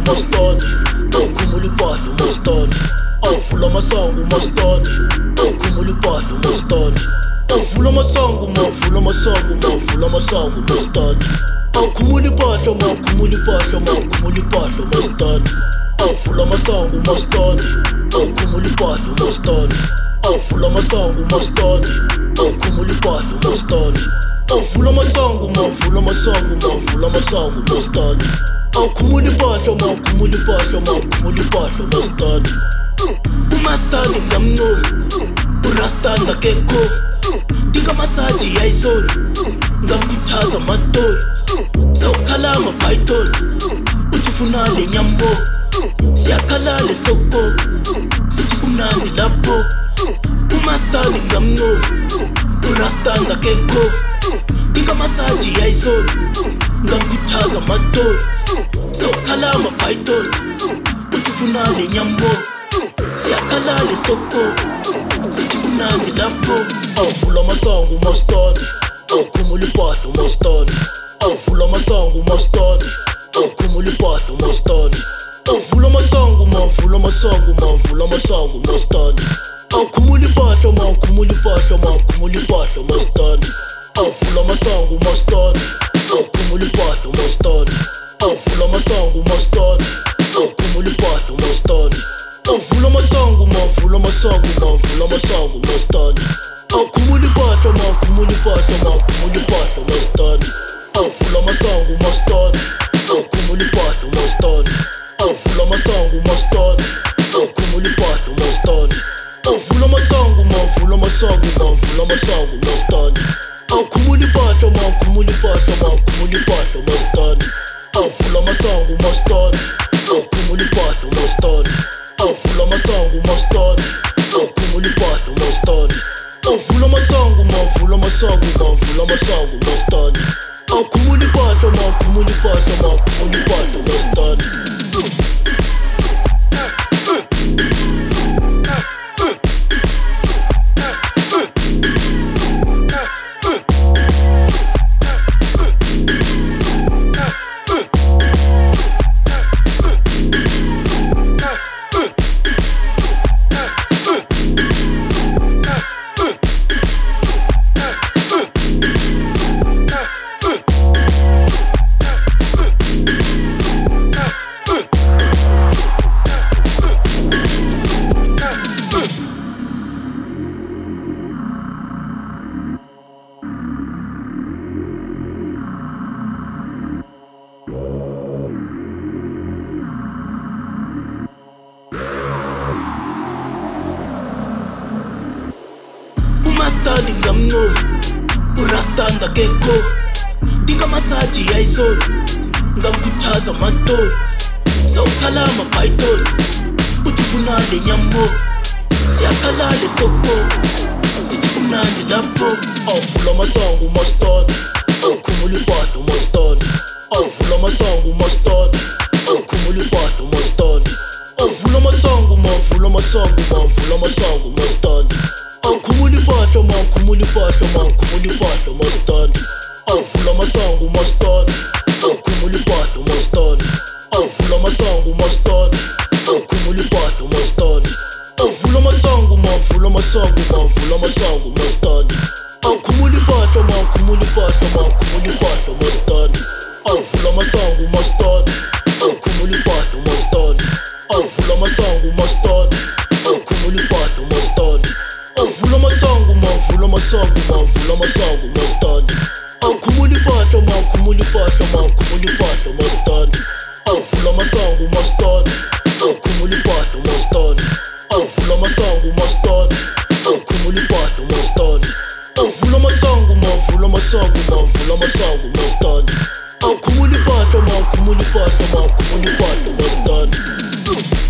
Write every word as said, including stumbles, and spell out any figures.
mastandi, awukhumula ipahla mastandi. Awuvula amasango mastandi, awukhumula ipahla mastandi. Awuvula amasango mawuvula amasango mawuvula amasango mastandi. Awukhumula ipahla mawukhumula ipahla mawukhumula ipahla mastandi. Awuvula amasango mastandi, awukhumula ipahla mastandi. Awuvula amasango mastandi, awukhumula ipahla mastandi. Awuvula amasango mawuvula amasango mawuvula amasango mastandi. Awukhumula ipahla mawukhumula ipahla mawukhumula ipahla mastandi. Umastandi ngamncoma, urastanda kekho. Dinga masaji yayizona, ngamkhuthaza matoli. Sawukhalama python, uthi ufuna le nyambo. Siyakhalala esitoko, sithi kumnandi lapho. Umastandi ngamncoma, urastanda kekho. Dinga masaji yayizona, ngamkhuthaza matoli. Sawukhalama python, uthi ufuna le nyambo. Siyakhalala esitoko, sithi kumnandi lapho. Awuvula amasango mastandi, awukhumula ipahla mastandi. Awuvula amasango mastandi, awukhumula ipahla mastandi. Awuvula amasango mawuvula amasango mawuvula amasango mastandi. Awukhumula ipahla mawukhumula ipahla mawukhumula ipahla mastandi. Awuvula amasango mastandi, awukhumula ipahla mastandi. Awuvula amasango mastandi, awukhumula ipahla mastandi. Awuvula amasango mawuvula amasango mawuvula amasango mastandi. Awukhumula ipahla mawukhumula ipahla mawukhumula ipahla mastandi. Awuvula amasango mastandi, awukhumula ipahla mastandi. Awuvula amasango mastandi, awukhumula ipahla mastandi. Awuvula amasango mawuvula amasango mawuvula amasango mastandi. Awukhumula ipahla mawukhumula ipahla mawukhumula ipahla mastandi. Awuvula amasango mastandi, awukhumula ipahla mastandi. Awuvula amasango mastandi, awukhumula ipahla mastandi. Awuvula amasango mawuvula amasango mawuvula amasango mastandi. Awukhumula ipahla mawukhumula ipahla mawukhumula ipahla mastandi. Umastandi ngamncoma, urastanda kekho. Dinga masaji yayizona, ngamkhuthaza matoli. Sawukhalama python, uthi ufuna le nyambo. Siyakhalala esitoko, sithi kumnandi lapho. Awuvula amasango mastandi, awukhumula ipahla mastandi. Awuvula amasango mastandi, awukhumula ipahla mastandi. Awuvula amasango mawuvula amasango mawuvula amasango mastandi. Awukhumula ipahla mawukhumula ipahla mawukhumula ipahla mastandi. Awuvula amasango mastandi, awukhumula ipahla mastandi. Awuvula amasango mastandi, awukhumula ipahla mastandi. Awuvula amasango mawuvula amasango mawuvula amasango mastandi. Awukhumula ipahla mawukhumula ipahla mawukhumula ipahla mastandi. Awuvula amasango mastandi, awukhumula ipahla mastandi. Awuvula amasango mastandi, awukhumula ipahla mastandi. Awuvula amasango mawuvula amasango mawuvula amasango mastandi. Awukhumula ipahla mawukhumula ipahla mawukhumula ipahla mastandi. Awuvula amasango mastandi, awukhumula ipahla mastandi. Awuvula amasango mastandi, awukhumula ipahla mastandi. Awuvula amasango mawuvula amasango mawuvula amasango mastandi. Awukhumula ipahla mawukhumula ipahla mawukhumula ipahla mastandi.